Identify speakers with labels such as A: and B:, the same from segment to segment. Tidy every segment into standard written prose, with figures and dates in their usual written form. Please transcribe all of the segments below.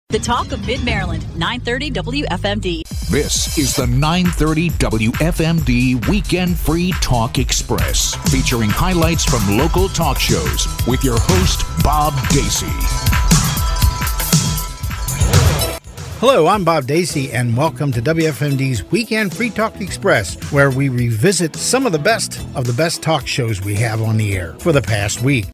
A: The Talk of Mid-Maryland, 930 WFMD.
B: This is the 930 WFMD Weekend Free Talk Express, featuring highlights from local talk shows with your host, Bob Dacey.
C: Hello, I'm Bob Dacey, and welcome to WFMD's Weekend Free Talk Express, where we revisit some of the best talk shows we have on the air for the past week.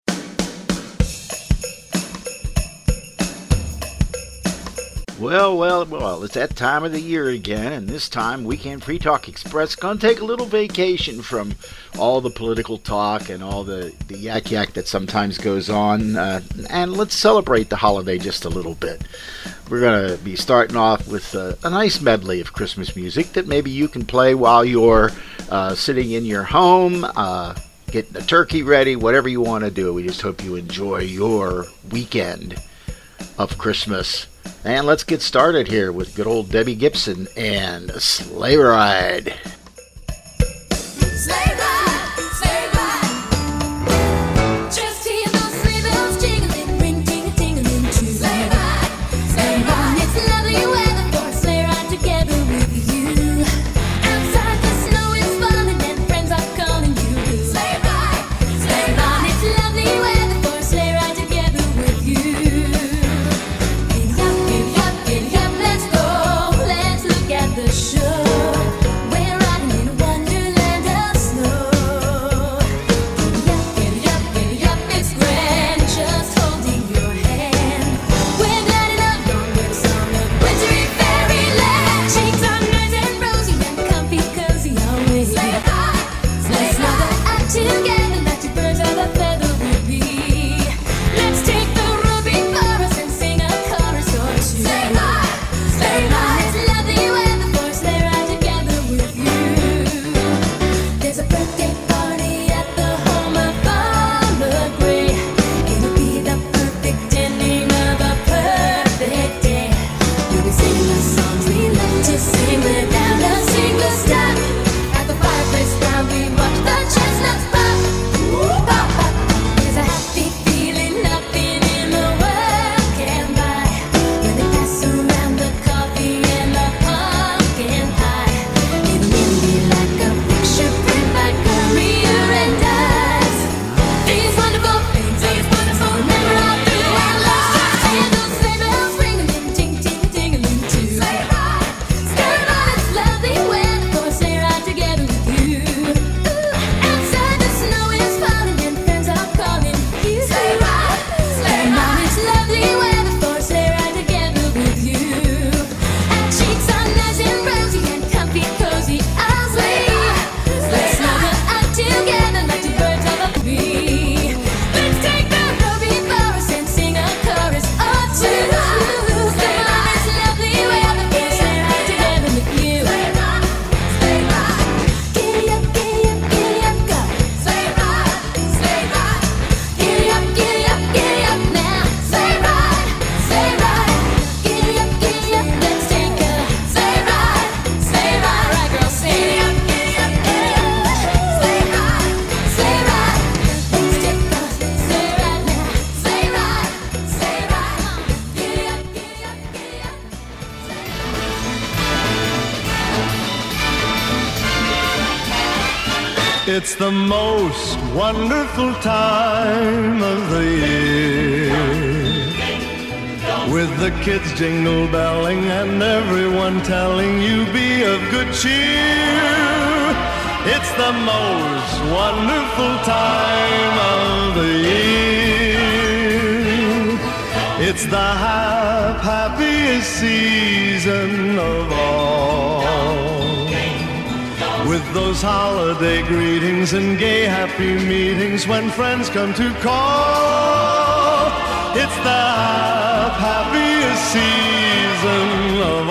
D: Well, it's that time of the year again, and this time Weekend Free Talk Express is going to take a little vacation from all the political talk and all the yak that sometimes goes on, and let's celebrate the holiday just a little bit. We're going to be starting off with a nice medley of Christmas music that maybe you can play while you're sitting in your home, getting the turkey ready, whatever you want to do. We just hope you enjoy your weekend of Christmas. And let's get started here with good old Debbie Gibson and Sleigh Ride.
E: Sleigh ride, sleigh ride. Just hear those sleigh bells jingling, ring, ting-a-ting-a-ling too. Sleigh ride, it's lovely weather for a sleigh ride together with you. Outside the snow is falling and friends are calling you. Sleigh ride, it's lovely weather for a sleigh ride together with you. The show. We're riding in a wonderland of snow. Giddy up, it's grand, just holding your hand. We're gliding along with a song of wintry fairyland. Cheeks are nice and rosy and comfy, cozy always. Sleigh ride, let's snuggle up together like two birds of a feather would be. Let's take the road before us and sing a chorus or two. Sleigh ride, it's lovely weather for a sleigh ride together with you. There's a birthday party at the home of Farmer Gray. It'll be the perfect ending of a perfect day. We'll be singing the songs we love to sing without a single stop. At the fireplace round we watch the chestnuts pop. Pop, pop. There's a happy feeling nothing in the world can buy. When they pass around the coffee and the pumpkin pie, it'll be like a picture print by Currier and Ives. These wonderful things, remember all through our lives. Hear those sleigh bells ringing, ting-ting-a-ting-a-ling too. Sleigh ride, it's lovely weather for a sleigh ride together with you. Outside the snow is falling and friends are calling you. Sleigh ride, it's lovely weather for a sleigh ride together with you. Our cheeks are nice and rosy and comfy, cozy as we. Let's snuggle up together like two birds of a bee. Let's take the road before us and sing a chorus or two. Come on, it's lovely weather for a sleigh ride together with you. Sleigh ride, giddy up, go. Sleigh ride, giddy up now. Sleigh ride, giddy up, let's take a sleigh ride, right girl, giddy up, sleigh ride, let's take a sleigh ride now. Sleigh ride, giddy up.
F: It's the most wonderful time of the year, with the kids jingle belling and everyone telling you be of good cheer. It's the most wonderful time of the year. It's the happiest season of all, with those holiday greetings and gay happy meetings when friends come to call. It's the happiest season of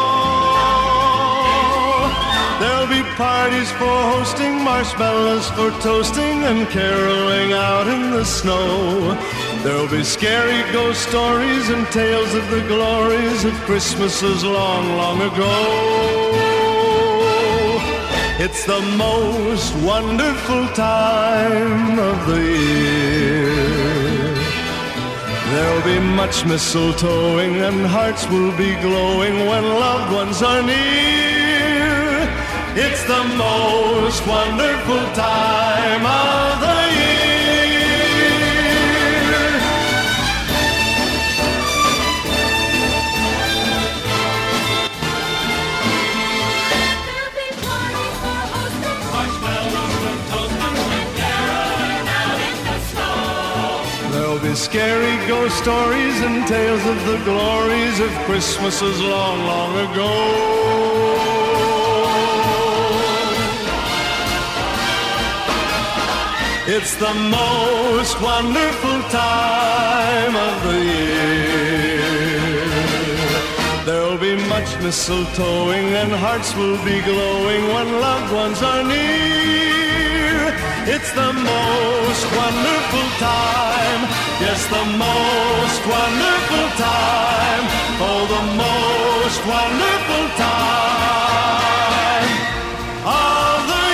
F: all. There'll be parties for hosting, marshmallows for toasting, and caroling out in the snow. There'll be scary ghost stories and tales of the glories of Christmases long, long ago. It's the most wonderful time of the year. There'll be much mistletoeing and hearts will be glowing when loved ones are near. It's the most wonderful time of the year.
E: There'll be parties for hosting, marshmallows and toasting, and caroling out in the snow.
F: There'll be scary ghost stories and tales of the glories of Christmases long, long ago. It's the most wonderful time of the year. There'll be much mistletoeing and hearts will be glowing when loved ones are near. It's the most wonderful time, yes, the most wonderful time, oh, the most wonderful time of the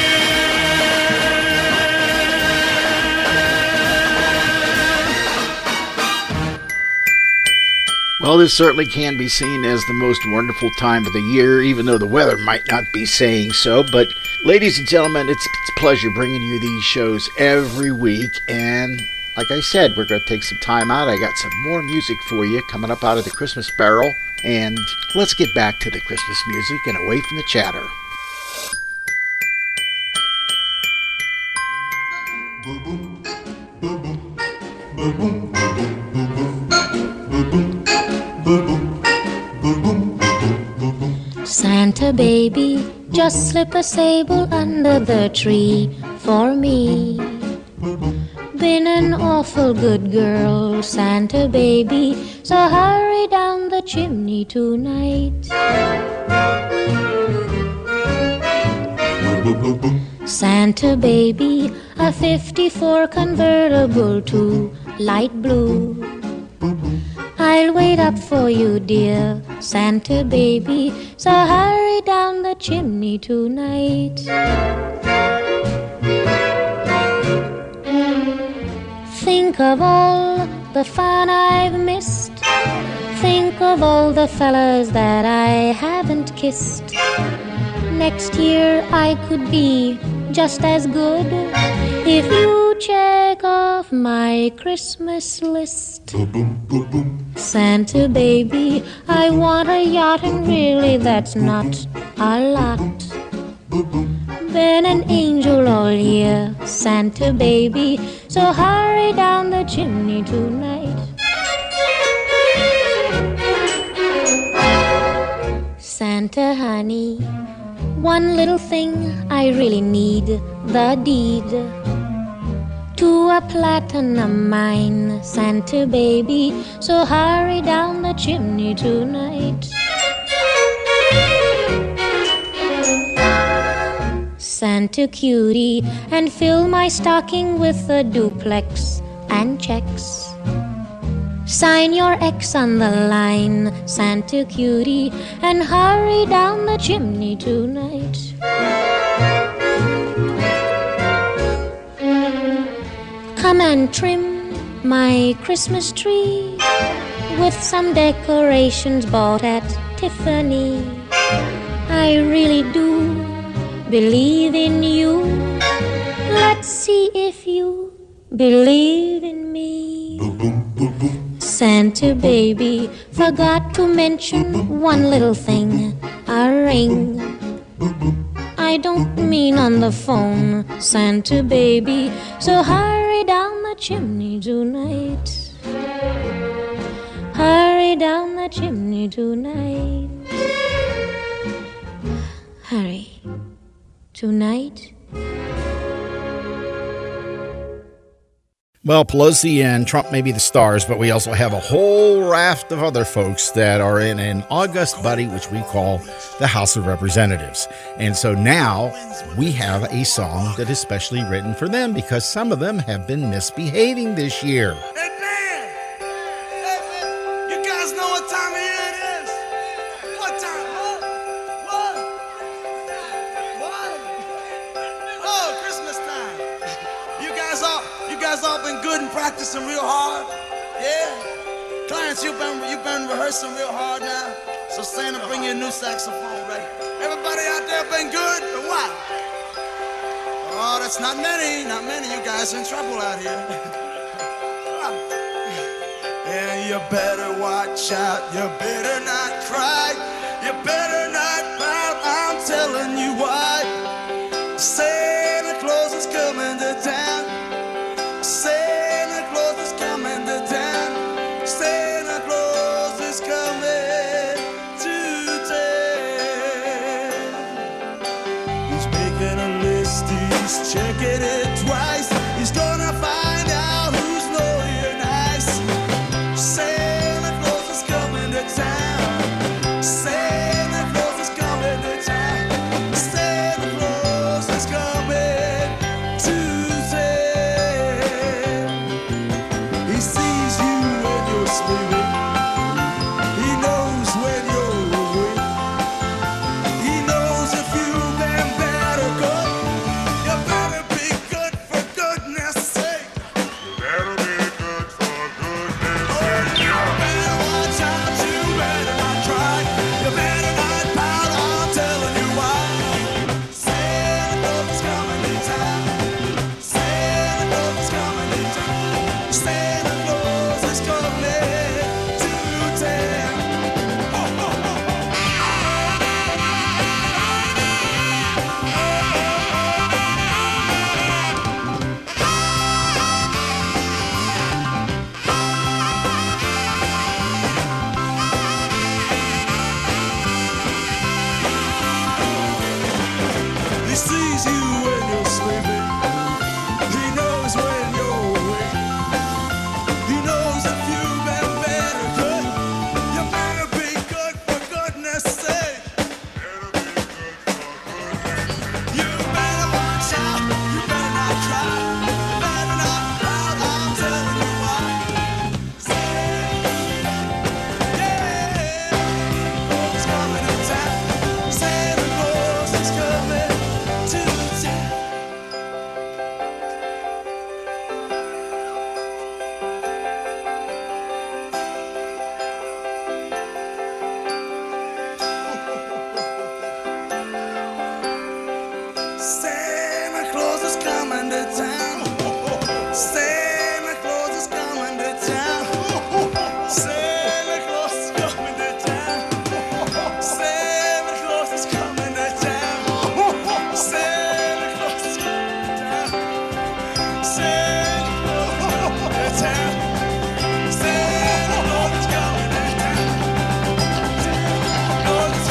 D: Well, this certainly can be seen as the most wonderful time of the year, even though the weather might not be saying so. But, ladies and gentlemen, it's a pleasure bringing you these shows every week. And, like I said, we're going to take some time out. I got some more music for you coming up out of the Christmas barrel. And let's get back to the Christmas music and away from the chatter.
G: Santa baby, just slip a sable under the tree for me. Been an awful good girl, Santa baby, so hurry down the chimney tonight. Santa baby, a 54 convertible to light blue. I'll wait up for you, dear Santa baby, so hurry down the chimney tonight. Think of all the fun I've missed. Think of all the fellas that I haven't kissed. Next year I could be just as good if you check off my Christmas list. Santa baby, I want a yacht, and really that's not a lot. Been an angel all year, Santa baby, so hurry down the chimney tonight. Santa honey, one little thing I really need, the deed to a platinum mine, Santa baby, so hurry down the chimney tonight. Santa cutie, and fill my stocking with a duplex and checks. Sign your X on the line, Santa cutie, and hurry down the chimney tonight. Come and trim my Christmas tree with some decorations bought at Tiffany. I really do believe in you. Let's see if you believe in me. Santa baby, forgot to mention one little thing, a ring. I don't mean on the phone, Santa baby, so hurry down the chimney tonight. Hurry down the chimney tonight. Hurry. Tonight.
C: Well, Pelosi and Trump may be the stars, but we also have a whole raft of other folks that are in an august body, which we call the House of Representatives. And so now we have a song that is specially written for them because some of them have been misbehaving this year.
H: Hey, Dan! Hey, you guys know what time of year it is? What time? What? Oh, Christmas time. You guys all been good and practicing real hard? Yeah. Clarence, you've been rehearsing real hard now. So Santa, bring you a new saxophone, right? Everybody out there been good or what? Oh, that's not many. Not many. You guys are in trouble out here. And you better watch out. You better not cry. You better not pout. I'm telling you why. Santa Claus is coming to town. Santa Claus is coming to town. Santa Claus is coming to town. He's making a list, he's checking it twice. He's gonna find out who's naughty or nice. Santa Claus is coming to town. Santa Claus is coming to town. Santa Claus is coming to town. He sees you when you're sleeping. He knows when you're awake. He knows if you've been bad or good. You better be good for goodness sake. You better be good for goodness sake. You better watch out. You better not cry. You better not pout. I'm telling you why. Santa Claus is coming to town. Santa Claus is coming to town. Santa Claus is coming to town. Oh, oh, oh. He sees you when you're sleeping. He knows when you're awake. He knows if you've been bad or good. You better be good for goodness sake. You better watch out. You better not cry. You better not pout. I'm telling you why. Yeah, Claus is coming to town. Santa Claus is coming to town. Santa Claus is coming to town. Santa Claus is coming to town. Santa Claus is coming to town. Santa Claus is coming to town. Santa Claus is coming to town. Santa Claus is coming to town. Santa Claus is coming to town. Santa Claus is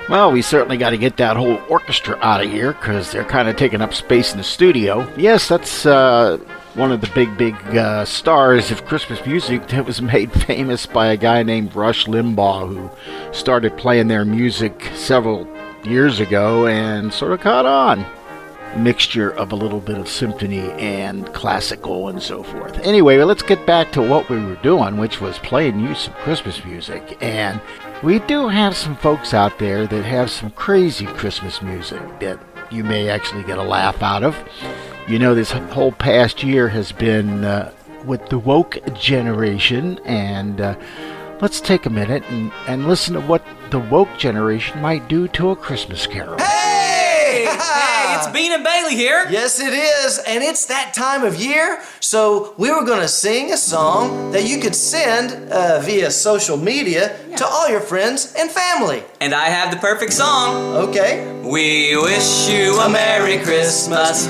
D: Well, we certainly got to get that whole orchestra out of here because they're kind of taking up space in the studio. Yes, that's one of the big stars of Christmas music that was made famous by a guy named Rush Limbaugh, who started playing their music several years ago and sort of caught on. Mixture of a little bit of symphony and classical and so forth. Anyway, let's get back to what we were doing, which was playing you some Christmas music. And we do have some folks out there that have some crazy Christmas music that you may actually get a laugh out of. You know, this whole past year has been with the woke generation, and let's take a minute and listen to what the woke generation might do to a Christmas carol.
I: Hey, it's Bean and Bailey here.
J: Yes, it is, and it's that time of year, so we were going to sing a song that you could send via social media to all your friends and family.
I: And I have the perfect song.
J: Okay.
I: We wish you a Merry Christmas.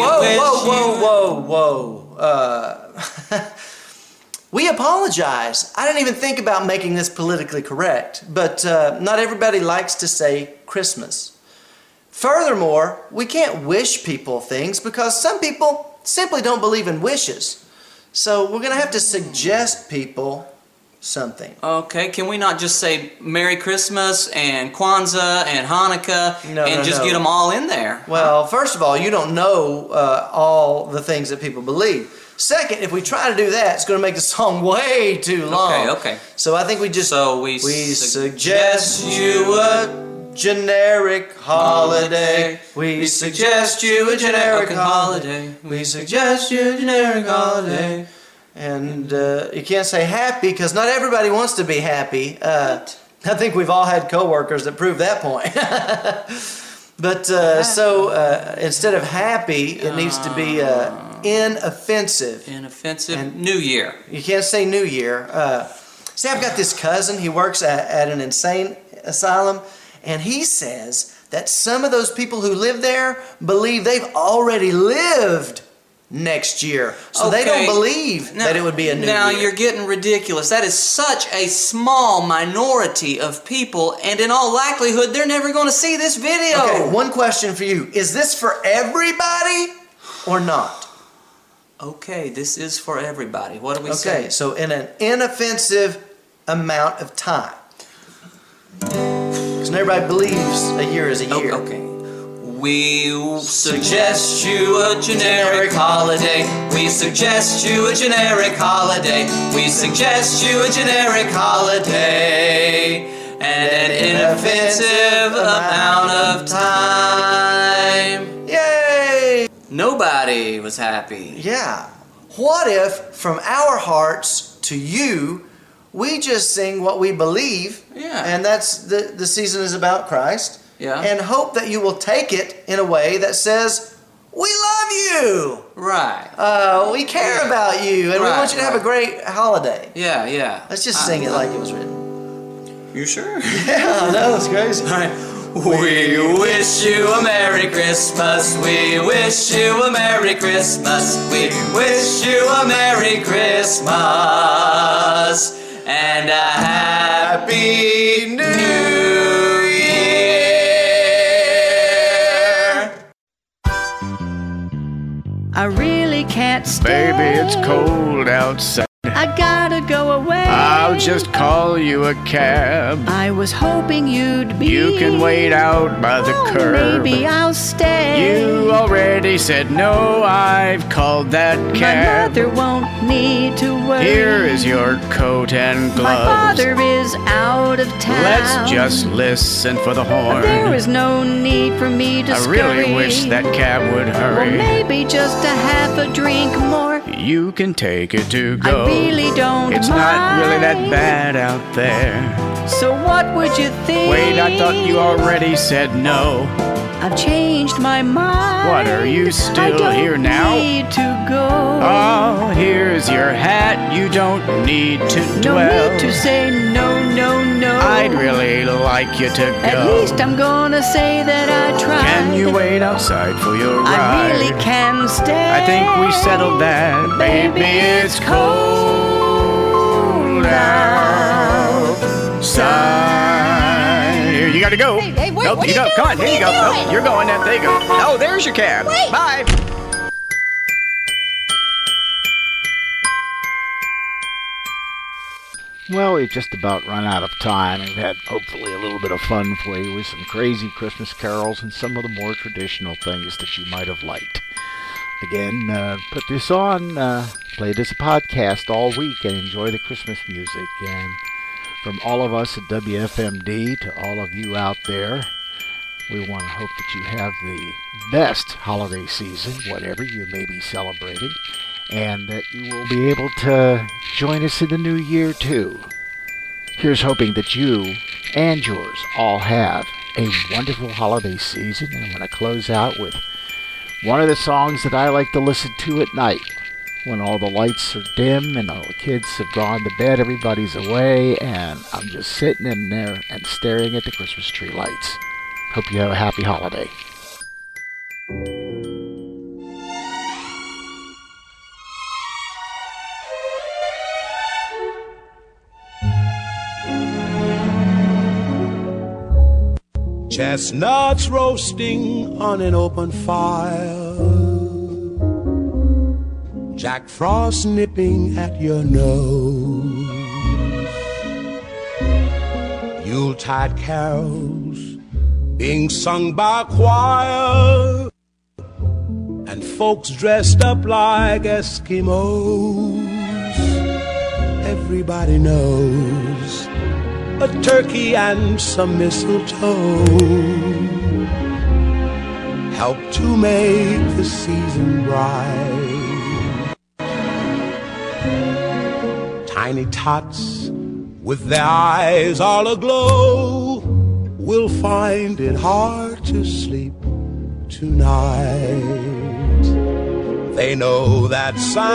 J: Whoa. We apologize. I didn't even think about making this politically correct, but not everybody likes to say Christmas. Furthermore, we can't wish people things because some people simply don't believe in wishes. So we're going to have to suggest people something.
I: Okay, can we not just say Merry Christmas and Kwanzaa and Hanukkah and just get them all in there?
J: Well, first of all, you don't know all the things that people believe. Second, if we try to do that, it's going to make the song way too long.
I: Okay.
J: So I think we just...
I: So we
J: suggest you a generic holiday. We suggest you a generic holiday. We suggest you a generic holiday. And you can't say happy because not everybody wants to be happy. I think we've all had coworkers that prove that point. But instead of happy, it needs to be inoffensive.
I: Inoffensive. And New Year.
J: You can't say New Year. See, I've got this cousin. He works at an insane asylum. And he says that some of those people who live there believe they've already lived next year. So they don't believe that it would be a new year.
I: Now you're getting ridiculous. That is such a small minority of people, and in all likelihood, they're never going to see this video.
J: Okay, one question for you. Is this for everybody or not?
I: Okay, this is for everybody. What do we say?
J: Okay, so in an inoffensive amount of time. Because everybody believes a year is a year.
I: Okay. We suggest you a generic holiday. We suggest you a generic holiday. We suggest you a generic holiday. And an inoffensive amount of time.
J: Yay!
I: Nobody was happy.
J: Yeah. What if from our hearts to you, we just sing what we believe, and that's the season is about Christ, and hope that you will take it in a way that says, we love you!
I: Right.
J: We care about you, and we want you to have a great holiday.
I: Yeah.
J: Let's just sing it like it was written.
I: You sure?
J: Yeah, I know, it's crazy.
I: All right. We wish you a Merry Christmas. We wish you a Merry Christmas. We wish you a Merry Christmas. And a Happy New Year.
K: I really can't stay.
L: Baby, it's cold outside.
K: I gotta go away.
L: I'll just call you a cab.
K: I was hoping you'd be.
L: You can wait out by the curb.
K: Maybe I'll stay.
L: You already said no, I've called that cab.
K: My mother won't need to worry.
L: Here is your coat and gloves.
K: My father is out of town.
L: Let's just listen for the horn.
K: There is no need for me to scurry.
L: I really wish that cab would hurry.
K: Or maybe just a half a drink more.
L: You can take it to go.
K: I really don't
L: It's
K: mind.
L: not really that bad out there.
K: So what would you think?
L: Wait, I thought you already said no.
K: I've changed my mind.
L: What, are you still here now?
K: I don't need to go.
L: Oh, here's your hat. You don't need to dwell.
K: No need to say no, no, no.
L: I'd really like you to go.
K: At least I'm gonna say that I tried.
L: Can you wait outside for your ride?
K: I really can stay.
L: I think we settled that. Baby, it's cold outside. Here, you gotta go.
K: Hey,
L: Nope,
G: What
L: you
G: are you
L: don't. Come on,
G: doing?
L: here you
G: What
L: go.
G: are you
L: Nope,
G: doing?
L: you're going in. There you go. Oh, there's your cab.
G: Wait.
L: Bye.
D: Well, we've just about run out of time. We've had hopefully a little bit of fun for you with some crazy Christmas carols and some of the more traditional things that you might have liked. Again, put this on, play it as a podcast all week, and enjoy the Christmas music. And from all of us at WFMD to all of you out there, we want to hope that you have the best holiday season, whatever you may be celebrating, and that you will be able to join us in the new year too. Here's hoping that you and yours all have a wonderful holiday season, and I'm going to close out with one of the songs that I like to listen to at night when all the lights are dim and all the kids have gone to bed, everybody's away, and I'm just sitting in there and staring at the Christmas tree lights. Hope you have a happy holiday.
H: Chestnuts roasting on an open fire, Jack Frost nipping at your nose, Yuletide carols being sung by a choir, and folks dressed up like Eskimos. Everybody knows a turkey and some mistletoe help to make the season bright. Tiny tots with their eyes all aglow will find it hard to sleep tonight. They know that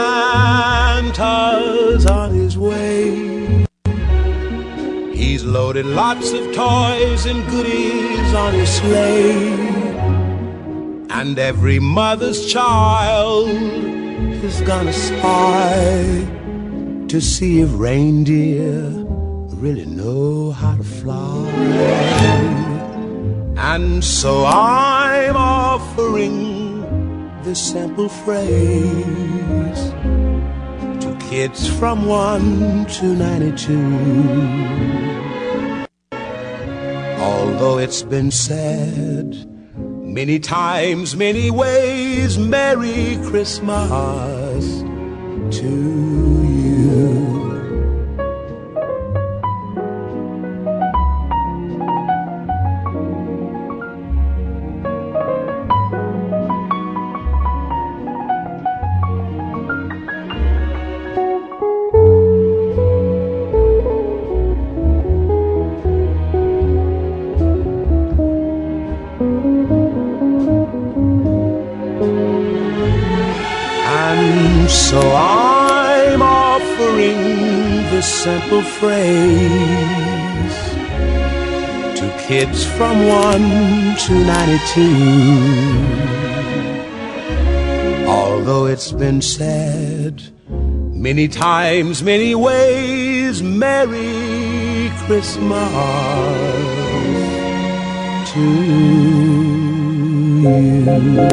H: Santa's on his way. He's loaded lots of toys and goodies on his sleigh, and every mother's child is gonna spy to see if reindeer really know how to fly. And so I'm offering this simple phrase to kids from 1 to 92. Although it's been said many times, many ways, Merry Christmas to you. So I'm offering this simple phrase to kids from 1 to 92. Although it's been said many times, many ways, Merry Christmas to you.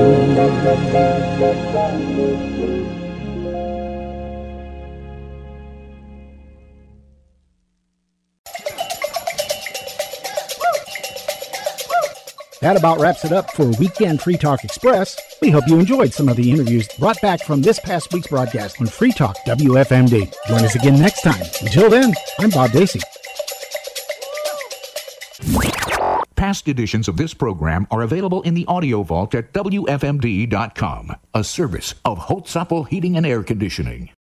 M: That about wraps it up for Weekend Free Talk Express. We hope you enjoyed some of the interviews brought back from this past week's broadcast on Free Talk WFMD. Join us again next time. Until then, I'm Bob Dacey.
B: Past editions of this program are available in the audio vault at WFMD.com, a service of Holtzapfel Heating and Air Conditioning.